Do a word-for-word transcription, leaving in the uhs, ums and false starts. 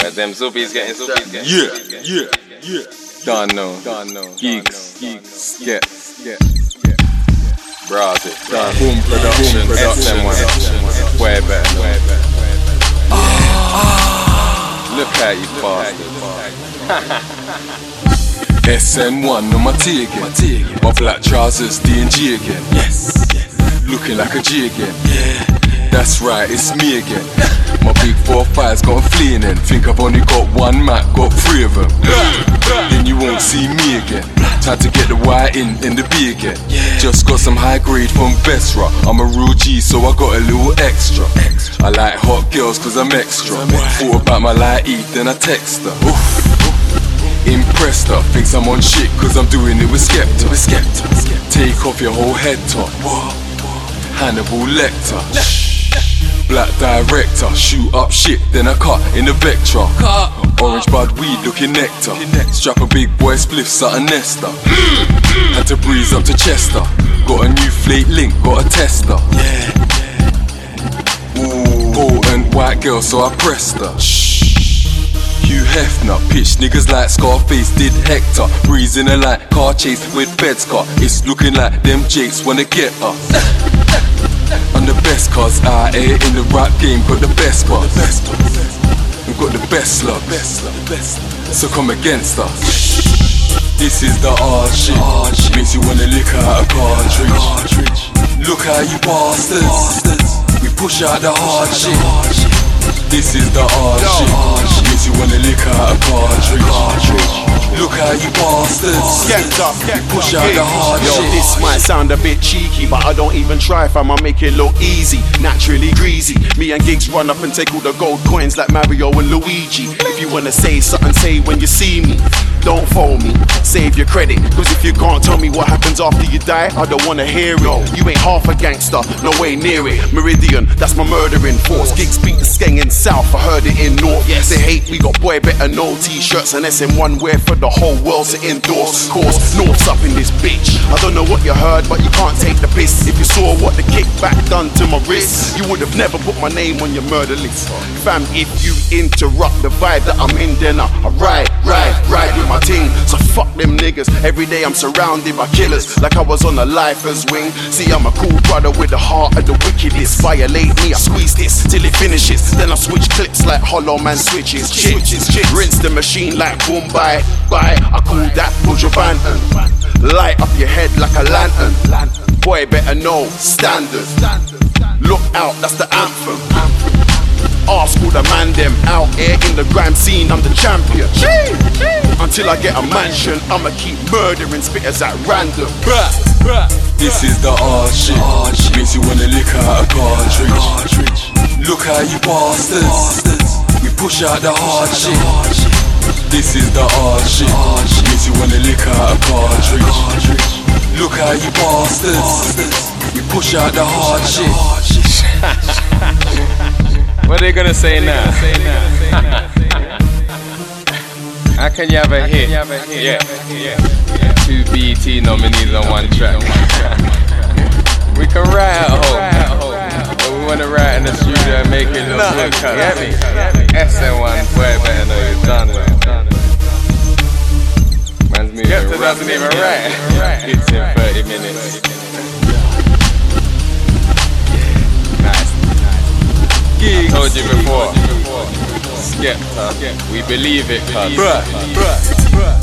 But them zoobies getting zoobies getting. Yeah, yeah, yeah. Don't know, don't know. Geeks, geeks, get, get, get. Browse it. Done. Boom production, S M one. Way better, way better. Look at you bastard. S N one on my T again. My black trousers, D and G again. Yes, looking like a G again. Yeah, that's right, it's me again. My big four fives got 'em fleeing in. Think I've only got one Mac, got three of them. Then you won't see me again. Time to get the Y in, in the B again. Just got some high grade from Vesra. I'm a real G, so I got a little extra. I like hot girls cause I'm extra. Thought about my light E, then I text her. Oof. Impressed her, thinks I'm on shit cause I'm doing it with Skepta. Take off your whole head top. Hannibal Lecter. Black director, shoot up shit, then I cut in the Vectra. Orange bud weed looking nectar. Strap a big boy spliff, something Nesta. Had to breeze up to Chester. Got a new flake link, got a tester. Ooh, potent white girl, so I pressed her. Hugh Hefner, pitch niggas like Scarface did Hector. Breezing a like car chase with beds car. It's looking like them jakes wanna get her. I'm the best cause I ain't in the rap game, got the best bars. We've got the best luck, so come against us. This is the hard shit, makes you wanna lick out a cartridge. Look how you bastards, we push out the hard shit. This is the hard shit, makes you wanna lick out a cartridge. Look how you bastards, we push out the hard Yo, shit. this might sound a bit cheeky, but I don't even try, fam, I make it look easy. Naturally greasy, me and Gigs run up and take all the gold coins like Mario and Luigi. If you wanna say something, say when you see me. Don't phone me, save your credit, cause if you can't tell me what happens after you die, I don't wanna hear it. You ain't half a gangster, no way near it. Meridian, that's my murdering force. Gigs beat the skeng in south, I heard it in north. Yes, they hate, we got boy better no t-shirts and S M one wear for the whole world to endorse. Course, North's up in this bitch. I don't know what you heard, but you can't take the piss. If you saw what the kickback done to my wrist, you would have never put my name on your murder list. Fam, if you interrupt the vibe that I'm in, then I ride, ride, ride with my team. So fuck them niggas. Every day I'm surrounded by killers, like I was on a lifer's wing. See, I'm a cool brother with the heart of the wickedest. Violate me, I squeeze this till it finishes. Then I switch clips like Hollow Man switches. Switches, rinse the machine like boom, bye, bye. I call that Buju Banton. Light up your head like a lantern. Boy better know, standard. Look out, that's the anthem. Ask all the man them out here in the grime scene, I'm the champion. Until I get a mansion, I'ma keep murdering spitters at random. This is the hard shit, makes you wanna lick out a cartridge. Look how you bastards, we push out the hard shit. This is the hard shit, makes you wanna lick out a cartridge. Look how you bastards, we push out the hard shit. What are they gonna say now? How can you have a hit? Yeah, two B E T nominees on one track. We can write at home, but we wanna write in the studio and make it look good. Get me? S N one, boy better know you're done with. Man's moving rapid. Doesn't even write. Hits in thirty minutes. I told you before, Skepta, we believe it, cuz.